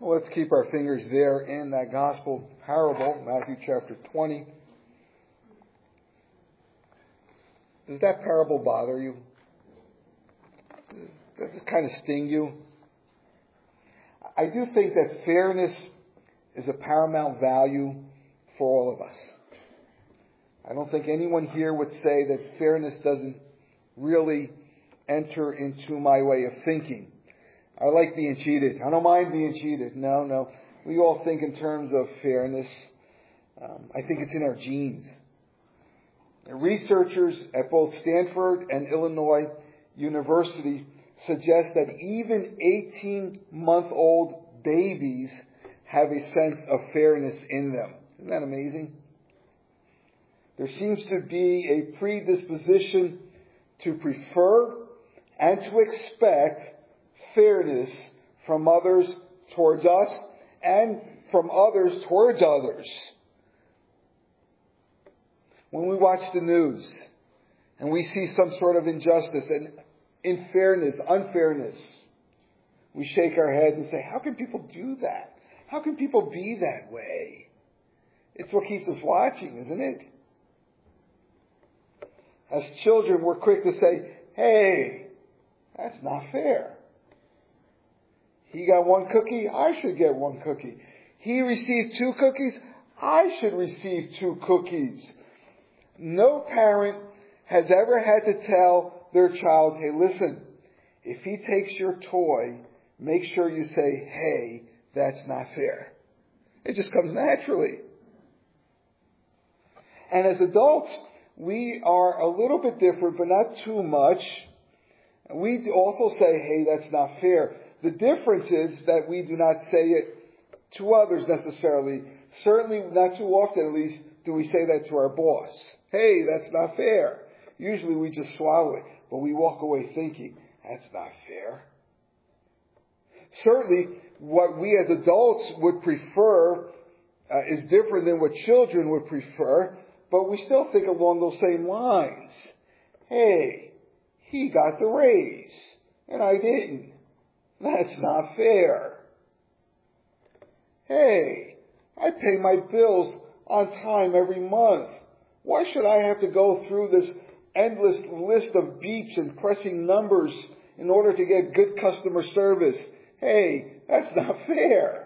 Well, let's keep our fingers there in that gospel parable, Matthew chapter 20. Does that parable bother you? Does it kind of sting you? I do think that fairness is a paramount value for all of us. I don't think anyone here would say that fairness doesn't really enter into my way of thinking. I like being cheated. I don't mind being cheated. No. We all think in terms of fairness. I think it's in our genes. Researchers at both Stanford and Illinois University suggest that even 18-month-old babies have a sense of fairness in them. Isn't that amazing? There seems to be a predisposition to prefer and to expect fairness from others towards us and from others towards others. When we watch the news and we see some sort of injustice and unfairness, we shake our heads and say, how can people do that? How can people be that way? It's what keeps us watching, isn't it? As children, we're quick to say, hey, that's not fair. He got one cookie, I should get one cookie. He received 2 cookies, I should receive 2 cookies. No parent has ever had to tell their child, hey, listen, if he takes your toy, make sure you say, hey, that's not fair. It just comes naturally. And as adults, we are a little bit different, but not too much. We also say, hey, that's not fair. The difference is that we do not say it to others necessarily. Certainly not too often, at least, do we say that to our boss. Hey, that's not fair. Usually we just swallow it, but we walk away thinking, that's not fair. Certainly, what we as adults would prefer is different than what children would prefer, but we still think along those same lines. Hey, he got the raise, and I didn't. That's not fair. Hey, I pay my bills on time every month. Why should I have to go through this endless list of beeps and pressing numbers in order to get good customer service? Hey, that's not fair.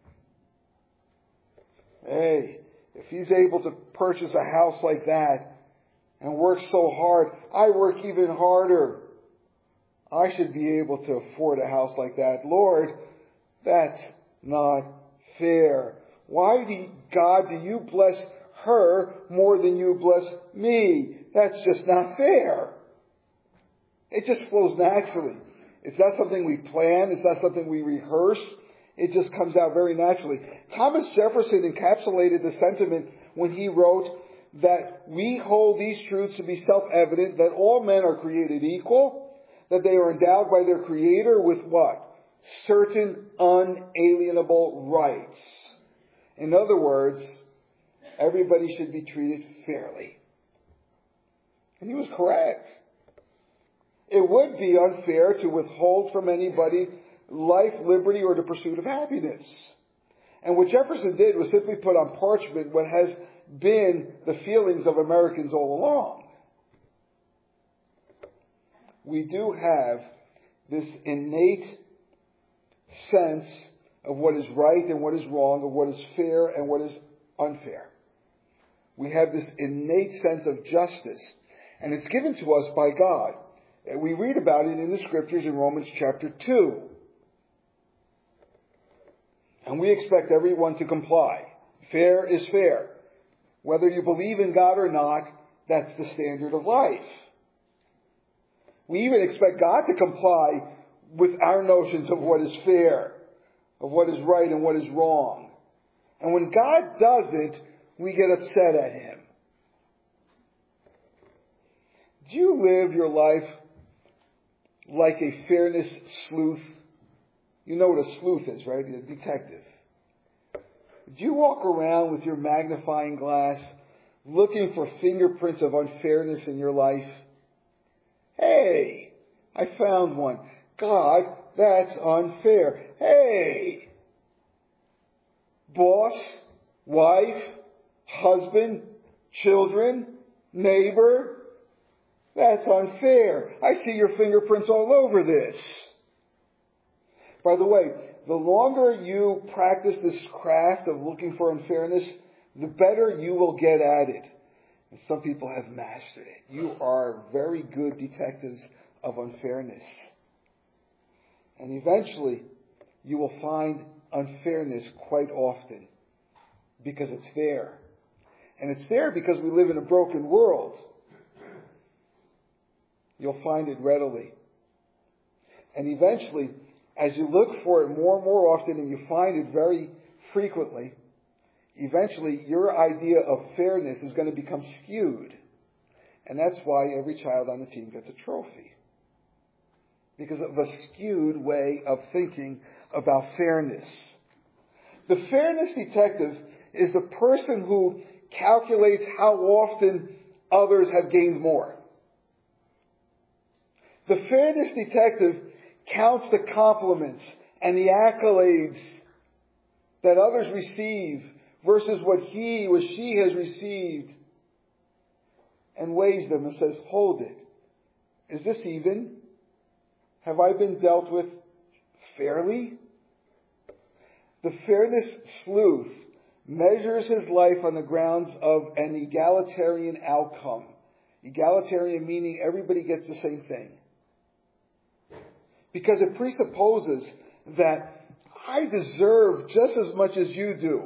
Hey, if he's able to purchase a house like that and work so hard, I work even harder. I should be able to afford a house like that. Lord, that's not fair. Why, God, do you bless her more than you bless me? That's just not fair. It just flows naturally. It's not something we plan. It's not something we rehearse. It just comes out very naturally. Thomas Jefferson encapsulated the sentiment when he wrote that we hold these truths to be self-evident, that all men are created equal, that they are endowed by their Creator with what? Certain unalienable rights. In other words, everybody should be treated fairly. And he was correct. It would be unfair to withhold from anybody life, liberty, or the pursuit of happiness. And what Jefferson did was simply put on parchment what has been the feelings of Americans all along. We do have this innate sense of what is right and what is wrong, of what is fair and what is unfair. We have this innate sense of justice, and it's given to us by God. And we read about it in the scriptures in Romans chapter 2. And we expect everyone to comply. Fair is fair. Whether you believe in God or not, that's the standard of life. We even expect God to comply with our notions of what is fair, of what is right and what is wrong. And when God doesn't, we get upset at Him. Do you live your life like a fairness sleuth? You know what a sleuth is, right? A detective. Do you walk around with your magnifying glass looking for fingerprints of unfairness in your life? Hey, I found one. God, that's unfair. Hey, boss, wife, husband, children, neighbor. That's unfair. I see your fingerprints all over this. By the way, the longer you practice this craft of looking for unfairness, the better you will get at it. And some people have mastered it. You are very good detectives of unfairness. And eventually, you will find unfairness quite often because it's there. And it's there because we live in a broken world. You'll find it readily. And eventually, as you look for it more and more often and you find it very frequently, eventually your idea of fairness is going to become skewed. And that's why every child on the team gets a trophy. Because of a skewed way of thinking about fairness. The fairness detective is the person who calculates how often others have gained more. The fairness detective counts the compliments and the accolades that others receive versus what he or she has received and weighs them and says, hold it. Is this even? Have I been dealt with fairly? The fairness sleuth measures his life on the grounds of an egalitarian outcome. Egalitarian meaning everybody gets the same thing. Because it presupposes that I deserve just as much as you do.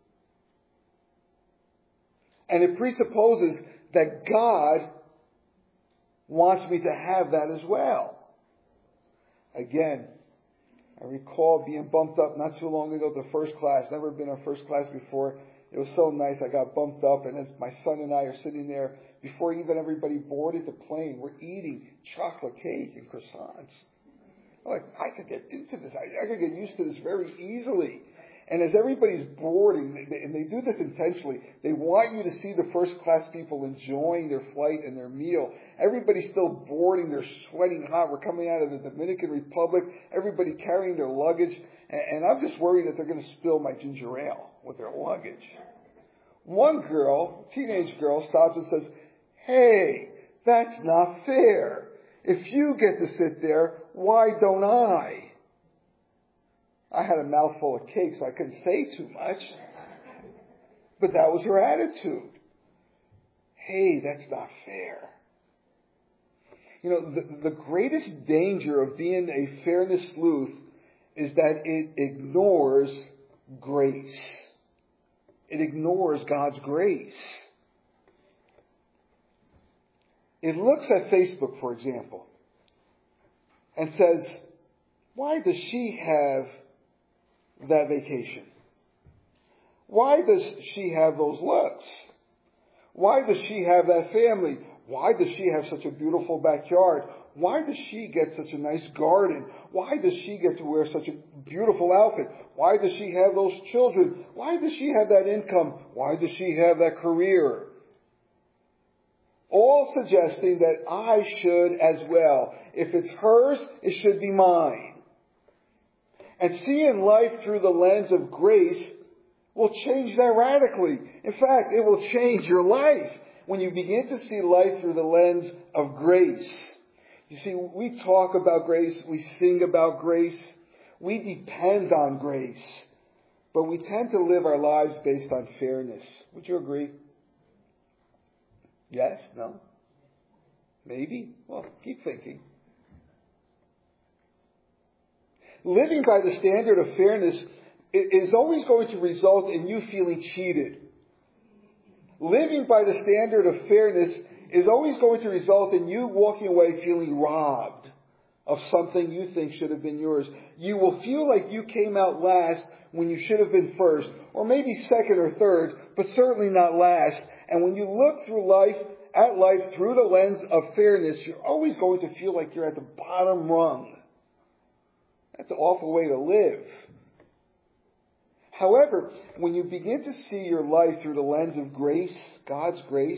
And it presupposes that God wants me to have that as well. Again, I recall being bumped up not too long ago to first class. Never been in first class before. It was so nice. I got bumped up, and as my son and I are sitting there, before even everybody boarded the plane, we're eating chocolate cake and croissants. I'm like, I could get into this. I could get used to this very easily. And as everybody's boarding, and they do this intentionally, they want you to see the first class people enjoying their flight and their meal. Everybody's still boarding. They're sweating hot. We're coming out of the Dominican Republic. Everybody carrying their luggage. And I'm just worried that they're going to spill my ginger ale with their luggage. One girl, teenage girl, stops and says, hey, that's not fair. If you get to sit there, why don't I? I had a mouthful of cake, so I couldn't say too much. But that was her attitude. Hey, that's not fair. You know, the greatest danger of being a fairness sleuth is that it ignores grace. It ignores God's grace. It looks at Facebook, for example, and says, why does she have that vacation? Why does she have those looks? Why does she have that family? Why does she have such a beautiful backyard? Why does she get such a nice garden? Why does she get to wear such a beautiful outfit? Why does she have those children? Why does she have that income? Why does she have that career? All suggesting that I should as well. If it's hers, it should be mine. And seeing life through the lens of grace will change that radically. In fact, it will change your life when you begin to see life through the lens of grace. You see, we talk about grace, we sing about grace, we depend on grace, but we tend to live our lives based on fairness. Would you agree? Yes? No? Maybe? Well, keep thinking. Living by the standard of fairness is always going to result in you feeling cheated. Living by the standard of fairness is always going to result in you walking away feeling robbed of something you think should have been yours. You will feel like you came out last when you should have been first, or maybe second or third, but certainly not last. And when you look through at life through the lens of fairness, you're always going to feel like you're at the bottom rung. That's an awful way to live. However, when you begin to see your life through the lens of grace, God's grace,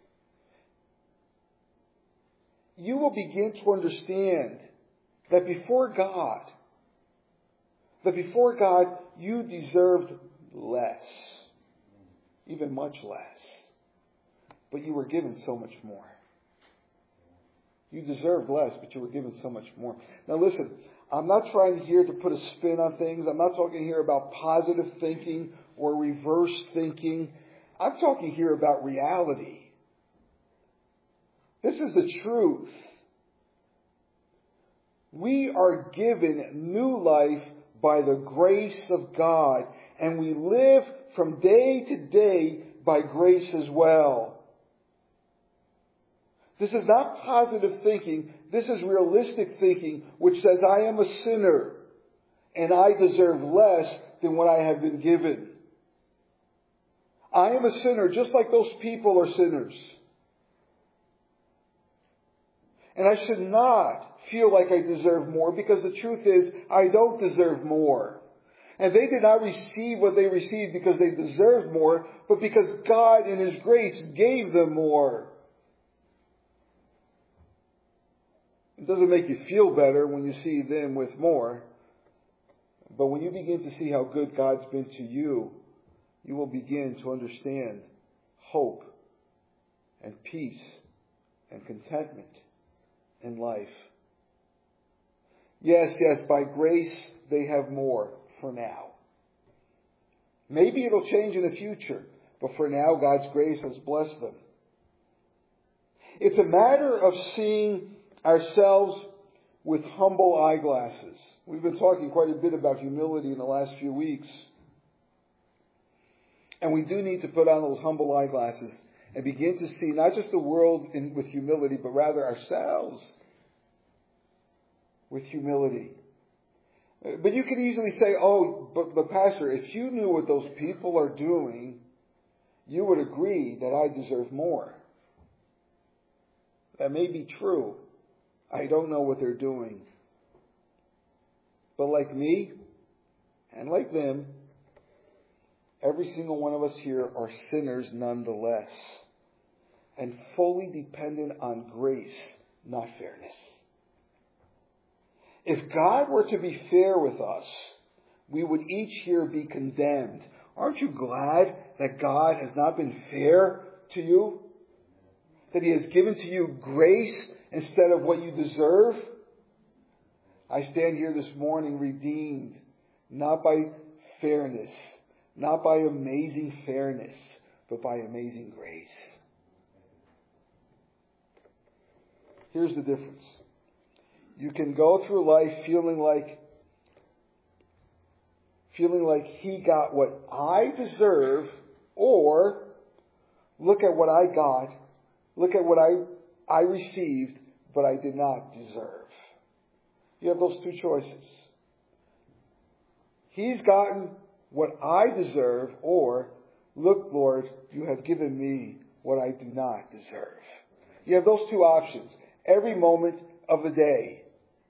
you will begin to understand that before God, you deserved less. Even much less. But you were given so much more. You deserved less, but you were given so much more. Now listen, I'm not trying here to put a spin on things. I'm not talking here about positive thinking or reverse thinking. I'm talking here about reality. This is the truth. We are given new life by the grace of God, and we live from day to day by grace as well. This is not positive thinking. This is realistic thinking, which says I am a sinner and I deserve less than what I have been given. I am a sinner just like those people are sinners. And I should not feel like I deserve more, because the truth is I don't deserve more. And they did not receive what they received because they deserved more, but because God in His grace gave them more. It doesn't make you feel better when you see them with more. But when you begin to see how good God's been to you, you will begin to understand hope and peace and contentment in life. Yes, by grace they have more for now. Maybe it'll change in the future, but for now God's grace has blessed them. It's a matter of seeing ourselves with humble eyeglasses. We've been talking quite a bit about humility in the last few weeks. And we do need to put on those humble eyeglasses and begin to see not just the world with humility, but rather ourselves with humility. But you could easily say, but Pastor, if you knew what those people are doing, you would agree that I deserve more. That may be true. I don't know what they're doing. But like me, and like them, every single one of us here are sinners nonetheless, and fully dependent on grace, not fairness. If God were to be fair with us, we would each here be condemned. Aren't you glad that God has not been fair to you? That He has given to you grace instead of what you deserve? I stand here this morning redeemed, not by fairness, not by amazing fairness, but by amazing grace. Here's the difference. You can go through life feeling like He got what I deserve, or look at what I got, look at what I received, but I did not deserve. You have those two choices. He's gotten what I deserve, or look, Lord, you have given me what I do not deserve. You have those two options every moment of the day.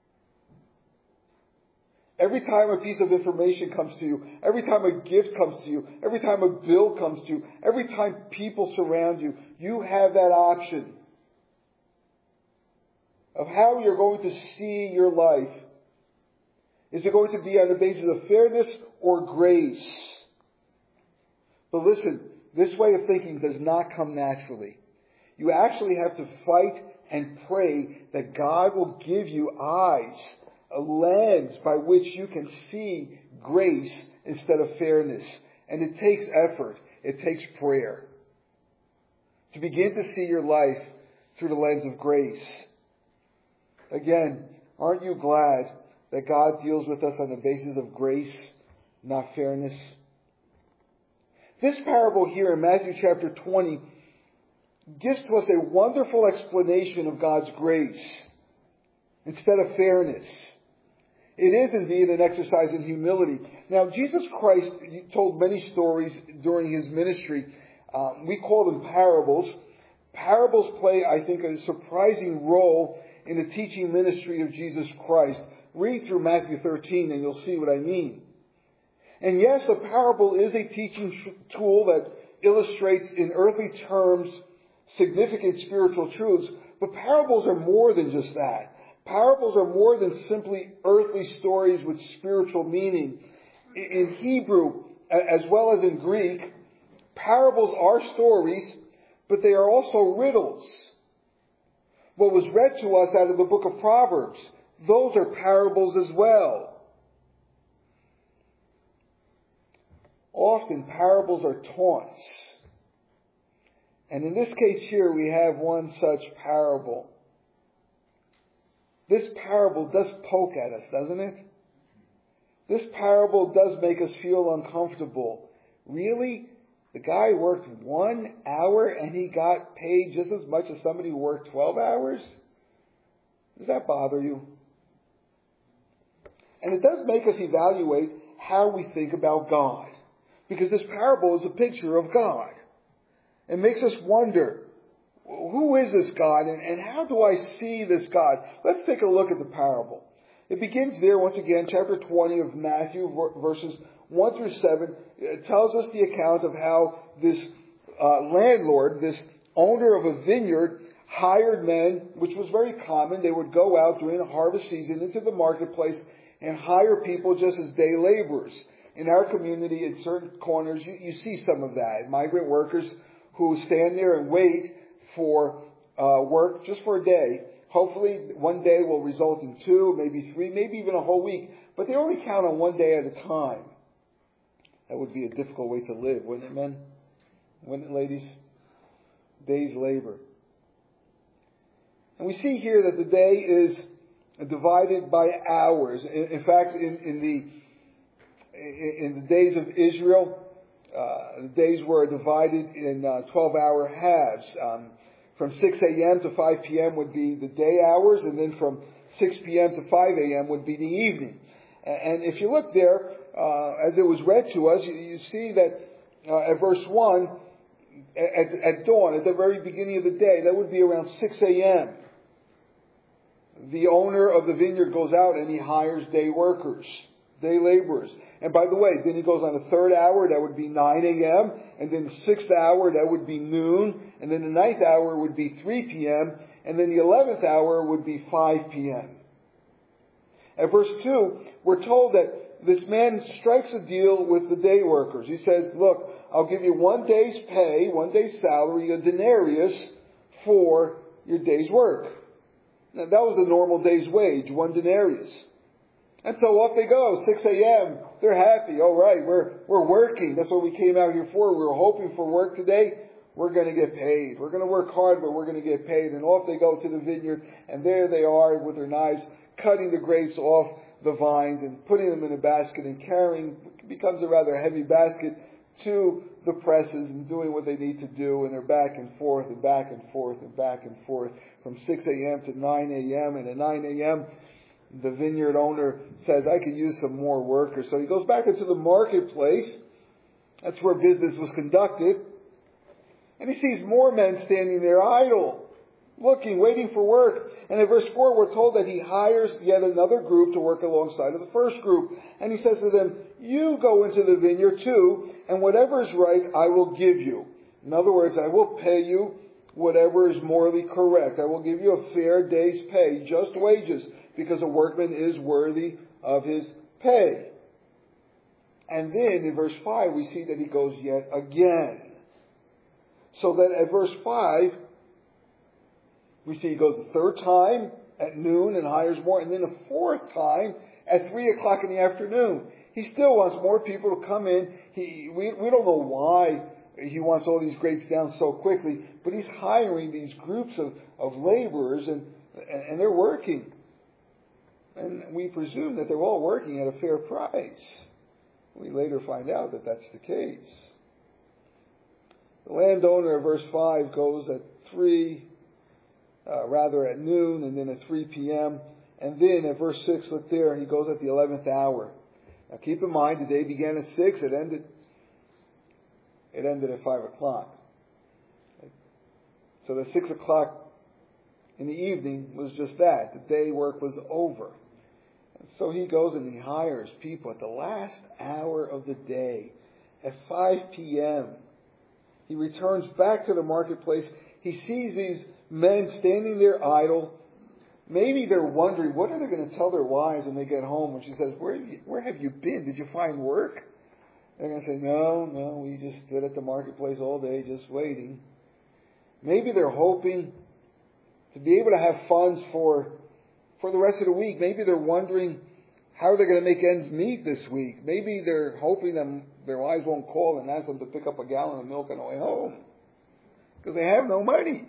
Every time a piece of information comes to you, every time a gift comes to you, every time a bill comes to you, every time people surround you, you have that option of how you're going to see your life. Is it going to be on the basis of fairness or grace? But listen, this way of thinking does not come naturally. You actually have to fight and pray that God will give you eyes, a lens by which you can see grace instead of fairness. And it takes effort. It takes prayer to begin to see your life through the lens of grace. Again, aren't you glad that God deals with us on the basis of grace, not fairness? This parable here in Matthew chapter 20 gives to us a wonderful explanation of God's grace instead of fairness. It is indeed an exercise in humility. Now, Jesus Christ told many stories during His ministry. We call them parables. Parables play, I think, a surprising role in the teaching ministry of Jesus Christ. Read through Matthew 13 and you'll see what I mean. And yes, a parable is a teaching tool that illustrates in earthly terms significant spiritual truths, but parables are more than just that. Parables are more than simply earthly stories with spiritual meaning. In Hebrew, as well as in Greek, parables are stories, but they are also riddles. What was read to us out of the book of Proverbs, those are parables as well. Often parables are taunts. And in this case here we have one such parable. This parable does poke at us, doesn't it? This parable does make us feel uncomfortable. Really? The guy worked 1 hour and he got paid just as much as somebody who worked 12 hours? Does that bother you? And it does make us evaluate how we think about God. Because this parable is a picture of God. It makes us wonder, who is this God and how do I see this God? Let's take a look at the parable. It begins there, once again, chapter 20 of Matthew, verses 1 through 7. It tells us the account of how this landlord, this owner of a vineyard, hired men, which was very common. They would go out during the harvest season into the marketplace and hire people just as day laborers. In our community, in certain corners, you see some of that. Migrant workers who stand there and wait for work just for a day. Hopefully one day will result in 2, maybe 3, maybe even a whole week. But they only count on one day at a time. That would be a difficult way to live, wouldn't it, men? Wouldn't it, ladies? Day's labor. And we see here that the day is divided by hours. In fact, in the days of Israel, the days were divided in 12-hour halves. From 6 a.m. to 5 p.m. would be the day hours, and then from 6 p.m. to 5 a.m. would be the evening. And if you look there, as it was read to us, you see that at verse 1, at dawn, at the very beginning of the day, that would be around 6 a.m. The owner of the vineyard goes out and he hires day workers, day laborers. And by the way, then he goes on the 3rd hour, that would be 9 a.m. And then the 6th hour, that would be noon. And then the 9th hour would be 3 p.m. And then the 11th hour would be 5 p.m. At verse 2, we're told that this man strikes a deal with the day workers. He says, look, I'll give you 1 day's pay, 1 day's salary, a denarius for your day's work. Now, that was a normal day's wage, 1 denarius. And so off they go, 6 a.m. They're happy. All right, we're working. That's what we came out here for. We were hoping for work today. We're going to get paid. We're going to work hard, but we're going to get paid. And off they go to the vineyard, and there they are with their knives, cutting the grapes off the vines and putting them in a basket and carrying, it becomes a rather heavy basket, to the presses and doing what they need to do. And they're back and forth and back and forth and back and forth from 6 a.m. to 9 a.m. And at 9 a.m., the vineyard owner says, I could use some more workers. So he goes back into the marketplace. That's where business was conducted. And he sees more men standing there idle, looking, waiting for work. And in verse 4, we're told that he hires yet another group to work alongside of the first group. And he says to them, you go into the vineyard too, and whatever is right, I will give you. In other words, I will pay you whatever is morally correct. I will give you a fair day's pay, just wages, because a workman is worthy of his pay. And then in verse 5, we see that he goes yet again. So that at verse 5, we see he goes a 3rd time at noon and hires more, and then a 4th time at 3 o'clock in the afternoon. He still wants more people to come in. We don't know why he wants all these grapes down so quickly, but he's hiring these groups of laborers, and they're working. And we presume that they're all working at a fair price. We later find out that that's the case. The landowner of verse 5 goes at at noon, and then at 3 p.m. And then at verse 6, look there, he goes at the 11th hour. Now keep in mind, the day began at 6, it ended at 5 o'clock. So the 6 o'clock in the evening was just that. The day work was over. And so he goes and he hires people at the last hour of the day, at 5 p.m. He returns back to the marketplace. He sees these men standing there idle. Maybe they're wondering, what are they going to tell their wives when they get home? When she says, where have you been? Did you find work? They're going to say, no, we just stood at the marketplace all day just waiting. Maybe they're hoping to be able to have funds for the rest of the week. Maybe they're wondering how they're going to make ends meet this week. Maybe they're hoping that their wives won't call and ask them to pick up a gallon of milk on the way home, because they have no money.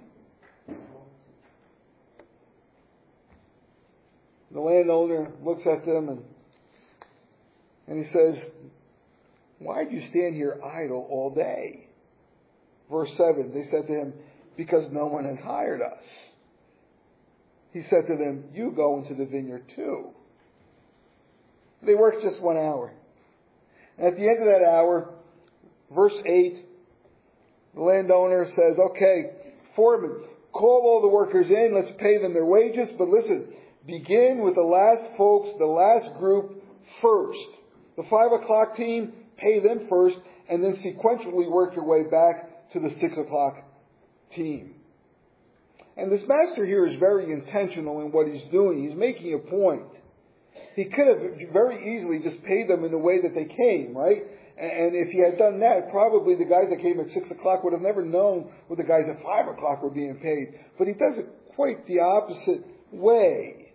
The landowner looks at them and he says, why do you stand here idle all day? Verse 7, they said to him, because no one has hired us. He said to them, you go into the vineyard too. They worked just 1 hour. And at the end of that hour, verse 8, the landowner says, okay, foreman, call all the workers in, let's pay them their wages, but listen, begin with the last folks, the last group first. The 5 o'clock team, pay them first, and then sequentially work your way back to the 6 o'clock team. And this master here is very intentional in what he's doing. He's making a point. He could have very easily just paid them in the way that they came, right? And if he had done that, probably the guys that came at 6 o'clock would have never known what the guys at 5 o'clock were being paid. But he does it quite the opposite way.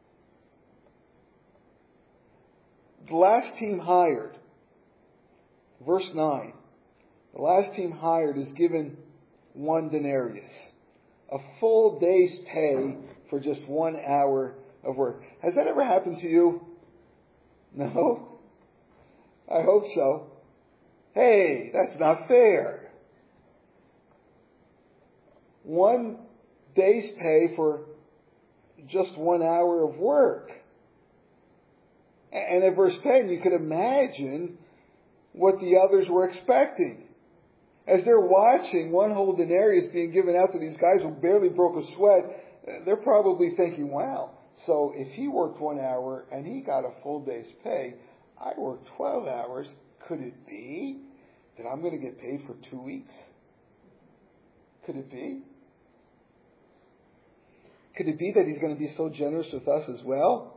The last team hired, verse 9, the last team hired is given 1 denarius, a full day's pay for just 1 hour of work. Has that ever happened to you? No? I hope so. Hey, that's not fair. 1 day's pay for just 1 hour of work. And at verse 10, you could imagine what the others were expecting. As they're watching 1 whole denarius being given out to these guys who barely broke a sweat, they're probably thinking, wow, so if he worked 1 hour and he got a full day's pay, I worked 12 hours. Could it be that I'm going to get paid for 2 weeks? Could it be? Could it be that he's going to be so generous with us as well?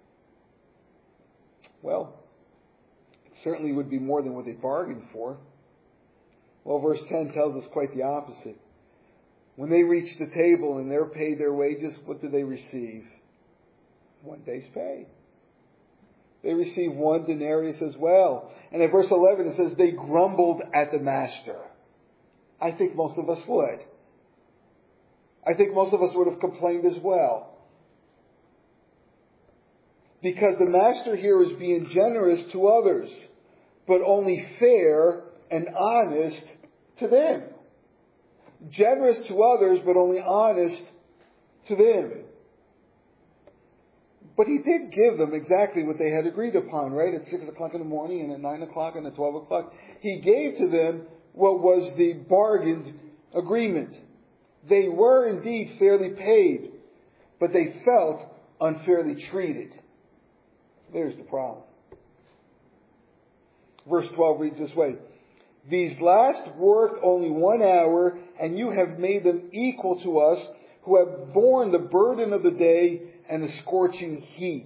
Well, it certainly would be more than what they bargained for. Well, verse 10 tells us quite the opposite. When they reach the table and they're paid their wages, what do they receive? 1 day's pay. They receive 1 denarius as well. And at verse 11 it says, they grumbled at the master. I think most of us would. I think most of us would have complained as well. Because the master here is being generous to others, but only fair and honest to them. Generous to others, but only honest to them. But he did give them exactly what they had agreed upon, right? At 6 o'clock in the morning and at 9 o'clock and at 12 o'clock. He gave to them what was the bargained agreement. They were indeed fairly paid, but they felt unfairly treated. There's the problem. Verse 12 reads this way. These last worked only 1 hour, and you have made them equal to us, who have borne the burden of the day and the scorching heat.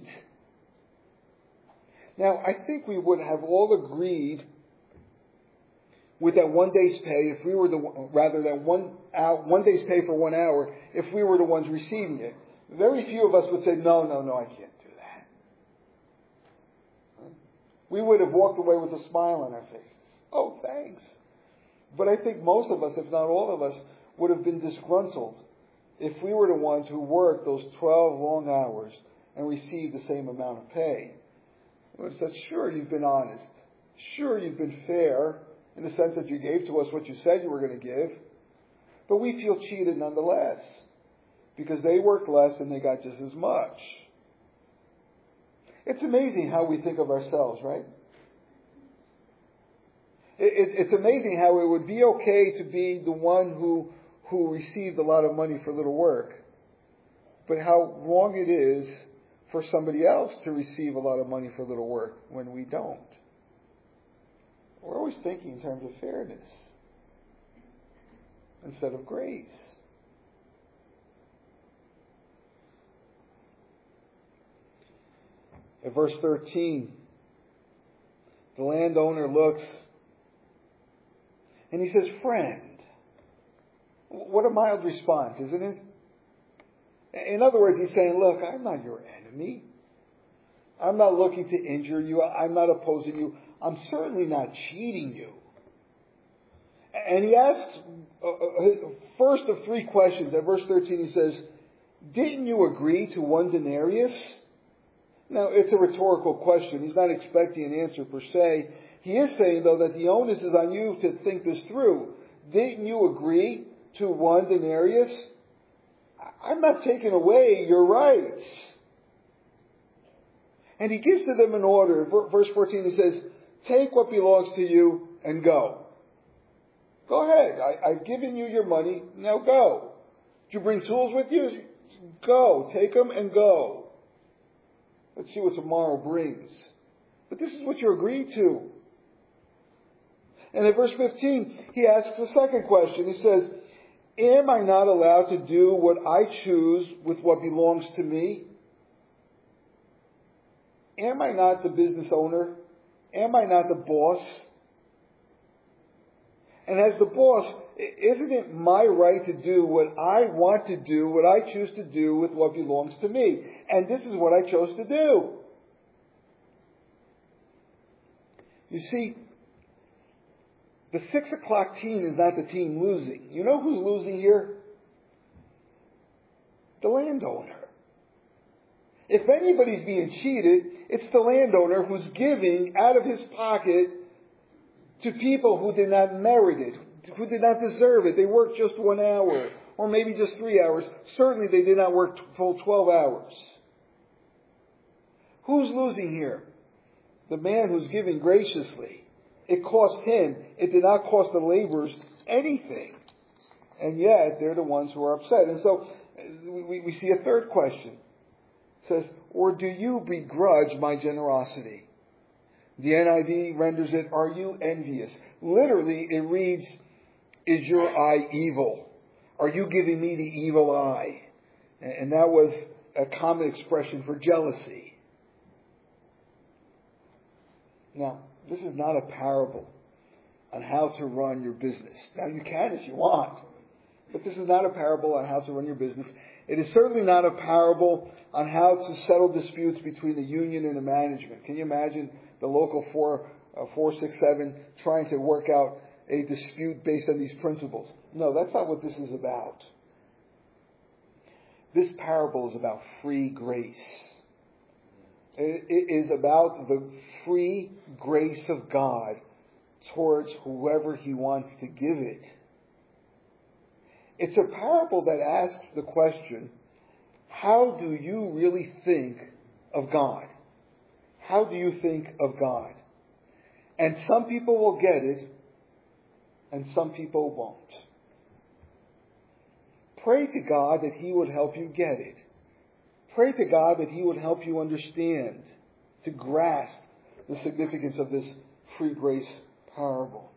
Now, I think we would have all agreed with that 1 day's pay if we were that 1 day's pay for 1 hour if we were the ones receiving it. Very few of us would say, no, I can't do that. We would have walked away with a smile on our faces. Oh, thanks. But I think most of us, if not all of us, would have been disgruntled if we were the ones who worked those 12 long hours and received the same amount of pay. We would have said, sure, you've been honest. Sure, you've been fair in the sense that you gave to us what you said you were going to give. But we feel cheated nonetheless because they worked less and they got just as much. It's amazing how we think of ourselves, right? It's amazing how it would be okay to be the one who received a lot of money for little work, but how wrong it is for somebody else to receive a lot of money for little work when we don't. We're always thinking in terms of fairness instead of grace. At verse 13, the landowner looks And he says, friend. What a mild response, isn't it? In other words, he's saying, look, I'm not your enemy. I'm not looking to injure you. I'm not opposing you. I'm certainly not cheating you. And he asks, first of three questions. At verse 13 he says, didn't you agree to 1 denarius? Now, it's a rhetorical question. He's not expecting an answer per se. He is saying, though, that the onus is on you to think this through. Didn't you agree to 1 denarius? I'm not taking away your rights. And he gives to them an order. Verse 14 he says, take what belongs to you and go. Go ahead. I've given you your money. Now go. Did you bring tools with you? Go. Take them and go. Let's see what tomorrow brings. But this is what you agreed to. And in verse 15, he asks a second question. He says, am I not allowed to do what I choose with what belongs to me? Am I not the business owner? Am I not the boss? And as the boss, isn't it my right to do what I want to do, what I choose to do with what belongs to me? And this is what I chose to do. You see, the 6 o'clock team is not the team losing. You know who's losing here? The landowner. If anybody's being cheated, it's the landowner who's giving out of his pocket to people who did not merit it, who did not deserve it. They worked just 1 hour, or maybe just 3 hours. Certainly they did not work full 12 hours. Who's losing here? The man who's giving graciously. It cost him. It did not cost the laborers anything. And yet, they're the ones who are upset. And so, we see a third question. It says, or do you begrudge my generosity? The NIV renders it, are you envious? Literally, it reads, is your eye evil? Are you giving me the evil eye? And that was a common expression for jealousy. Now, this is not a parable on how to run your business. Now, you can if you want, but this is not a parable on how to run your business. It is certainly not a parable on how to settle disputes between the union and the management. Can you imagine the local 467 trying to work out a dispute based on these principles? No, that's not what this is about. This parable is about free grace. It is about the free grace of God towards whoever He wants to give it. It's a parable that asks the question, how do you really think of God? How do you think of God? And some people will get it, and some people won't. Pray to God that He would help you get it. Pray to God that He would help you understand, to grasp the significance of this free grace parable.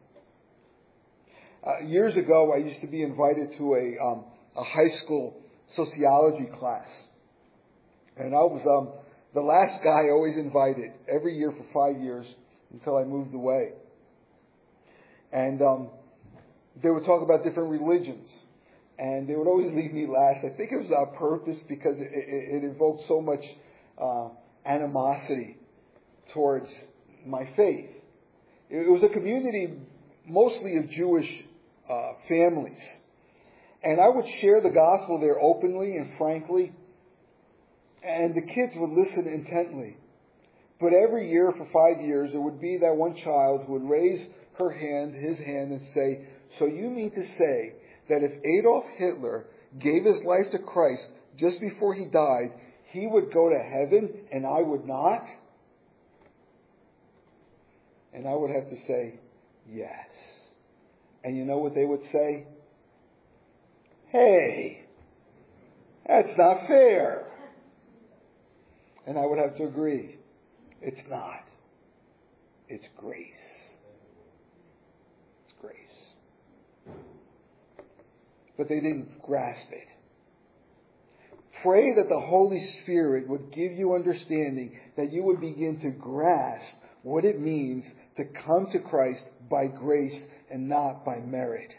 Years ago, I used to be invited to a high school sociology class. And I was the last guy always invited, every year for 5 years, until I moved away. And they would talk about different religions. And they would always leave me last. I think it was on purpose because it evoked so much animosity towards my faith. It was a community mostly of Jewish families. And I would share the gospel there openly and frankly. And the kids would listen intently. But every year for 5 years, there would be that one child who would raise his hand and say, so you mean to say that if Adolf Hitler gave his life to Christ just before he died, he would go to heaven and I would not? And I would have to say, yes. And you know what they would say? Hey, that's not fair. And I would have to agree. It's not. It's grace. It's grace. But they didn't grasp it. Pray that the Holy Spirit would give you understanding, that you would begin to grasp what it means to to come to Christ by grace and not by merit.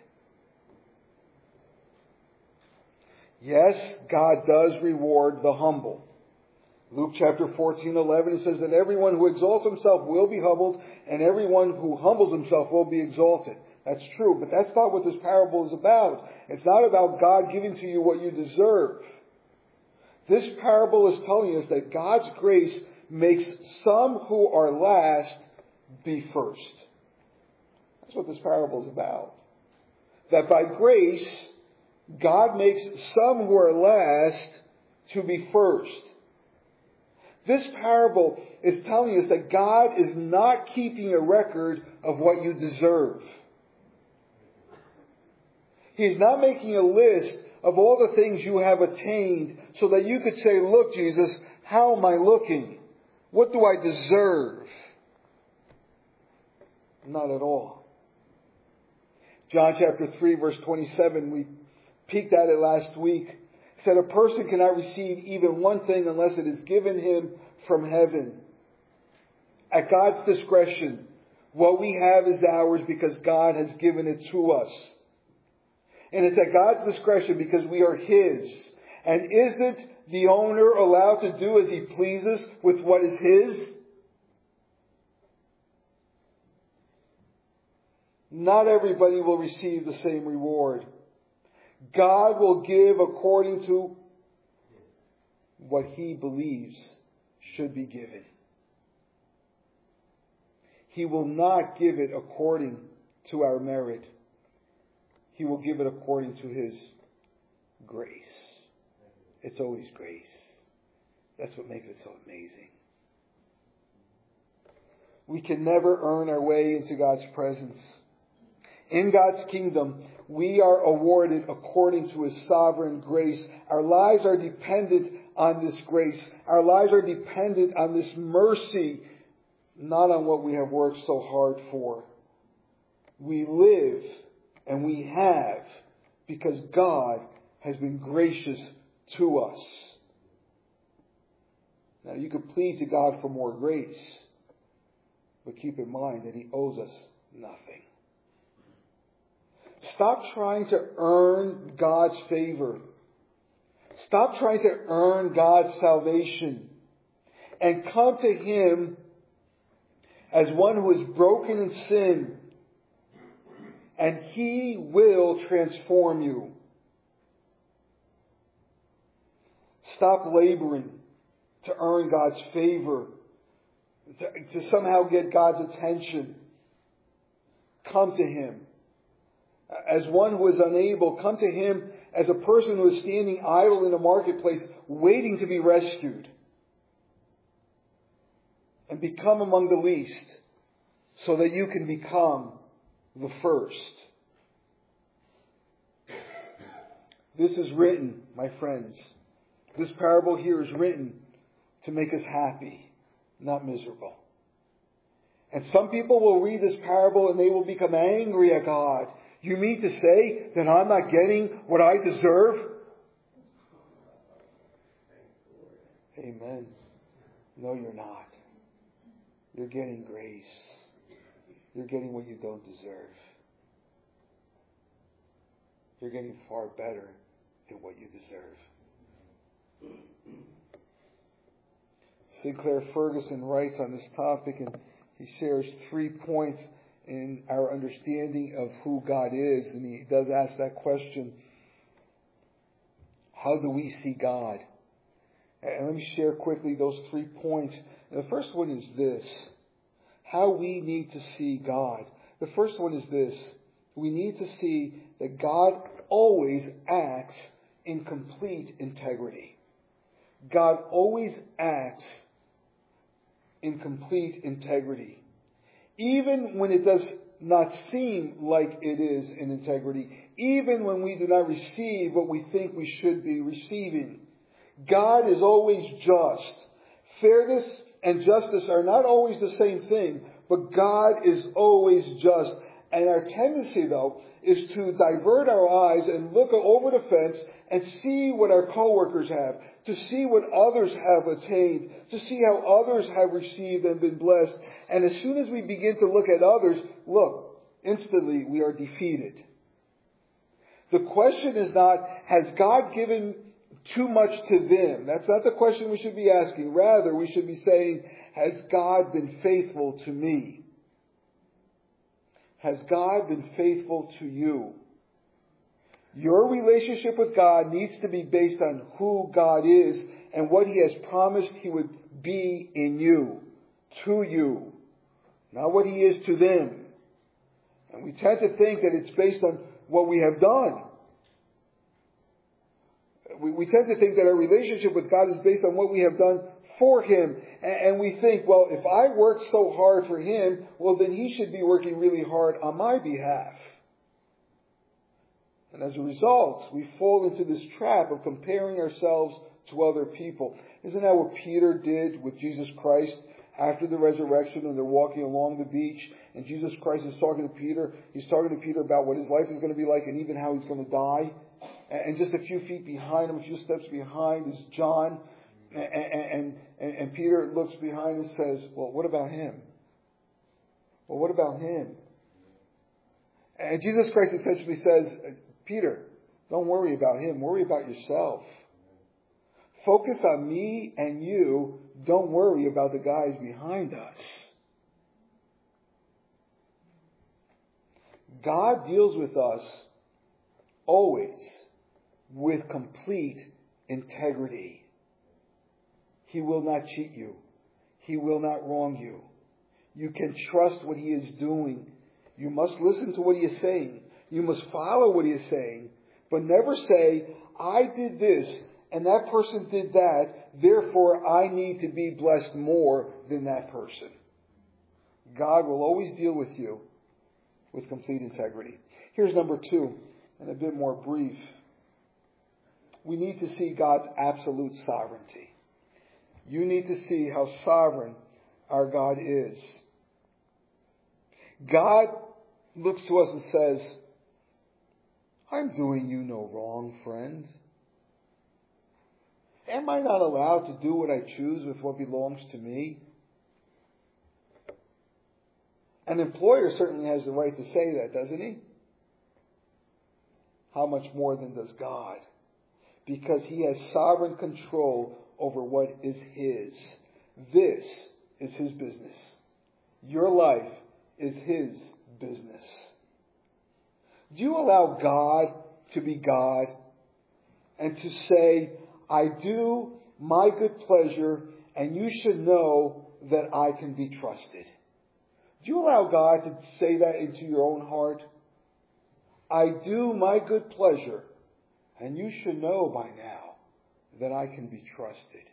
Yes, God does reward the humble. Luke chapter 14:11, it says that everyone who exalts himself will be humbled, and everyone who humbles himself will be exalted. That's true, but that's not what this parable is about. It's not about God giving to you what you deserve. This parable is telling us that God's grace makes some who are last be first. That's what this parable is about. That by grace, God makes some who are last to be first. This parable is telling us that God is not keeping a record of what you deserve. He is not making a list of all the things you have attained so that you could say, look, Jesus, how am I looking? What do I deserve? Not at all. John chapter 3 verse 27, we peeked at it last week. It said a person cannot receive even one thing unless it is given him from heaven. At God's discretion, what we have is ours because God has given it to us. And it's at God's discretion because we are His. And isn't the owner allowed to do as he pleases with what is his? Not everybody will receive the same reward. God will give according to what He believes should be given. He will not give it according to our merit. He will give it according to His grace. It's always grace. That's what makes it so amazing. We can never earn our way into God's presence. In God's kingdom, we are awarded according to His sovereign grace. Our lives are dependent on this grace. Our lives are dependent on this mercy, not on what we have worked so hard for. We live and we have because God has been gracious to us. Now you could plead to God for more grace, but keep in mind that He owes us nothing. Stop trying to earn God's favor. Stop trying to earn God's salvation. And come to Him as one who is broken in sin. And He will transform you. Stop laboring to earn God's favor. To somehow get God's attention. Come to Him. As one who is unable, come to Him as a person who is standing idle in a marketplace, waiting to be rescued. And become among the least, so that you can become the first. This is written, my friends. This parable here is written to make us happy, not miserable. And some people will read this parable and they will become angry at God. You mean to say that I'm not getting what I deserve? Amen. No, you're not. You're getting grace. You're getting what you don't deserve. You're getting far better than what you deserve. Sinclair Ferguson writes on this topic, and he shares 3 points in our understanding of who God is. And he does ask that question, how do we see God? And let me share quickly those 3 points. And the first one is this, how we need to see God. The first one is this, we need to see that God always acts in complete integrity. God always acts in complete integrity. Even when it does not seem like it is in integrity, even when we do not receive what we think we should be receiving, God is always just. Fairness and justice are not always the same thing, but God is always just. And our tendency, though, is to divert our eyes and look over the fence and see what our coworkers have, to see what others have attained, to see how others have received and been blessed. And as soon as we begin to look at others, look, instantly we are defeated. The question is not, has God given too much to them? That's not the question we should be asking. Rather, we should be saying, has God been faithful to me? Has God been faithful to you? Your relationship with God needs to be based on who God is and what He has promised He would be in you, to you, not what He is to them. And we tend to think that it's based on what we have done. We tend to think that our relationship with God is based on what we have done for Him. And we think, well, if I work so hard for Him, well, then He should be working really hard on my behalf. And as a result, we fall into this trap of comparing ourselves to other people. Isn't that what Peter did with Jesus Christ after the resurrection, and they're walking along the beach, and Jesus Christ is talking to Peter. He's talking to Peter about what his life is going to be like and even how he's going to die. And just a few feet behind him, a few steps behind, is John. And Peter looks behind and says, well, what about him? Well, what about him? And Jesus Christ essentially says, Peter, don't worry about him. Worry about yourself. Focus on me and you. Don't worry about the guys behind us. God deals with us always with complete integrity. He will not cheat you. He will not wrong you. You can trust what He is doing. You must listen to what He is saying. You must follow what He is saying. But never say, I did this and that person did that, therefore I need to be blessed more than that person. God will always deal with you with complete integrity. Here's number 2, and a bit more brief. We need to see God's absolute sovereignty. You need to see how sovereign our God is. God looks to us and says, I'm doing you no wrong, friend. Am I not allowed to do what I choose with what belongs to me? An employer certainly has the right to say that, doesn't he? How much more than does God? Because He has sovereign control over what is His. This is His business. Your life is His business. Do you allow God to be God and to say, I do my good pleasure and you should know that I can be trusted? Do you allow God to say that into your own heart? I do my good pleasure and you should know by now that I can be trusted.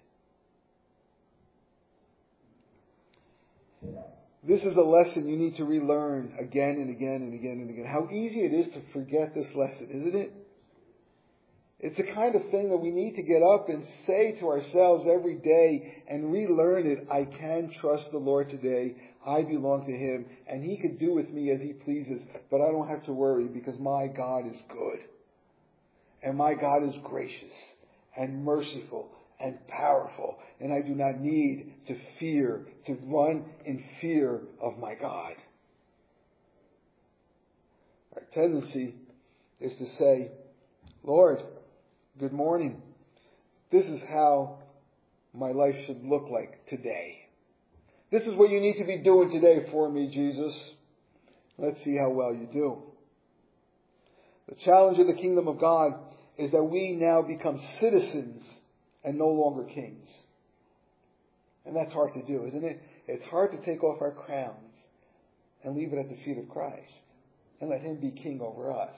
This is a lesson you need to relearn again and again and again and again. How easy it is to forget this lesson, isn't it? It's the kind of thing that we need to get up and say to ourselves every day and relearn it. I can trust the Lord today. I belong to Him and He can do with me as He pleases. But I don't have to worry because my God is good. And my God is gracious and merciful and powerful. And I do not need to fear, to run in fear of my God. Our tendency is to say, Lord, good morning. This is how my life should look like today. This is what you need to be doing today for me, Jesus. Let's see how well you do. The challenge of the kingdom of God is that we now become citizens and no longer kings. And that's hard to do, isn't it? It's hard to take off our crowns and leave it at the feet of Christ and let Him be king over us.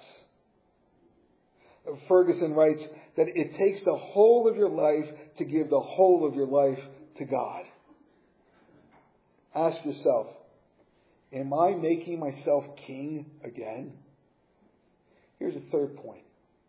Ferguson writes that it takes the whole of your life to give the whole of your life to God. Ask yourself, am I making myself king again? Here's a third point.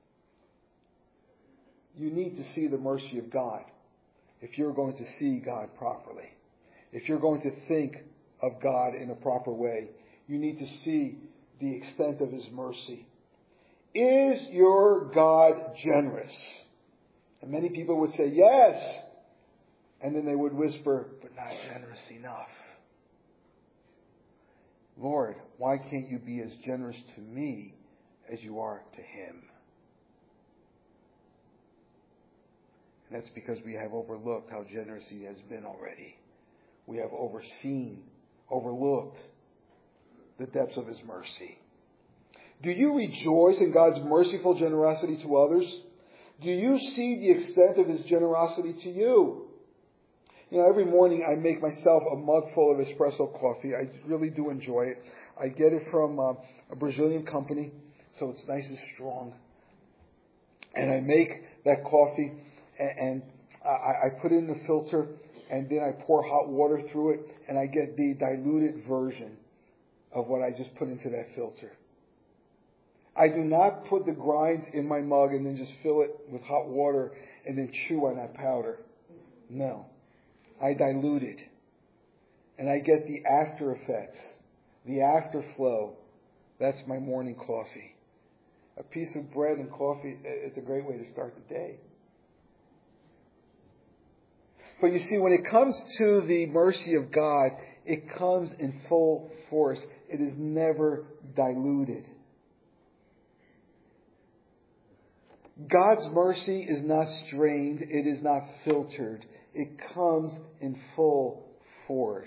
You need to see the mercy of God if you're going to see God properly. If you're going to think of God in a proper way, you need to see the extent of His mercy. Is your God generous? And many people would say, yes. And then they would whisper, but not generous enough. Lord, why can't you be as generous to me as you are to Him? And that's because we have overlooked how generous He has been already. We have overlooked the depths of His mercy. Do you rejoice in God's merciful generosity to others? Do you see the extent of His generosity to you? You know, every morning I make myself a mug full of espresso coffee. I really do enjoy it. I get it from a Brazilian company, so it's nice and strong. And I make that coffee, and I put it in the filter, and then I pour hot water through it, and I get the diluted version of what I just put into that filter. I do not put the grind in my mug and then just fill it with hot water and then chew on that powder. No. I dilute it. And I get the after effects, the afterflow. That's my morning coffee. A piece of bread and coffee, it's a great way to start the day. But you see, when it comes to the mercy of God, it comes in full force. It is never diluted. God's mercy is not strained. It is not filtered. It comes in full force.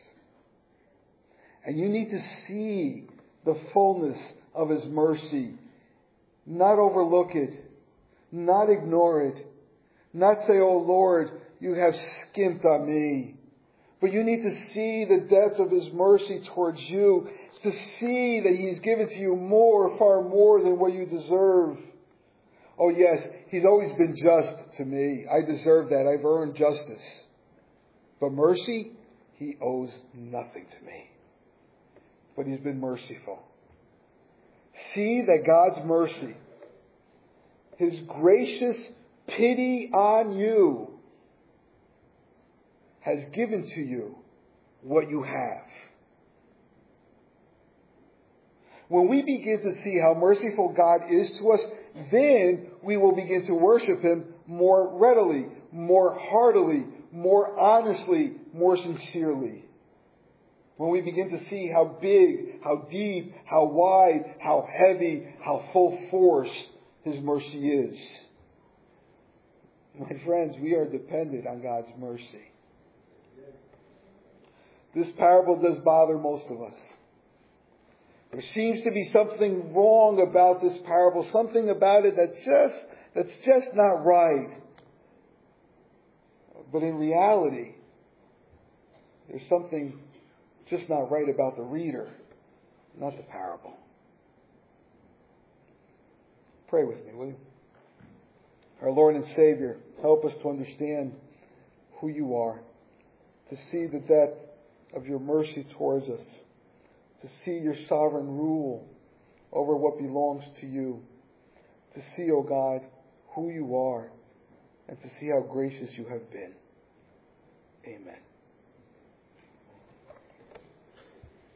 And you need to see the fullness of His mercy. Not overlook it. Not ignore it. Not say, oh Lord, you have skimped on me. But you need to see the depth of His mercy towards you. To see that He's given to you more, far more than what you deserve. Oh yes, He's always been just to me. I deserve that. I've earned justice. But mercy, He owes nothing to me. But He's been merciful. See that God's mercy, His gracious pity on you, has given to you what you have. When we begin to see how merciful God is to us, then we will begin to worship Him more readily, more heartily, more honestly, more sincerely. When we begin to see how big, how deep, how wide, how heavy, how full force His mercy is. My friends, we are dependent on God's mercy. This parable does bother most of us. There seems to be something wrong about this parable, something about it that's just not right. But in reality, there's something just not right about the reader, not the parable. Pray with me, will you? Our Lord and Savior, help us to understand who You are, to see the depth of Your mercy towards us, to see Your sovereign rule over what belongs to You, to see, O God, who You are, and to see how gracious You have been. Amen.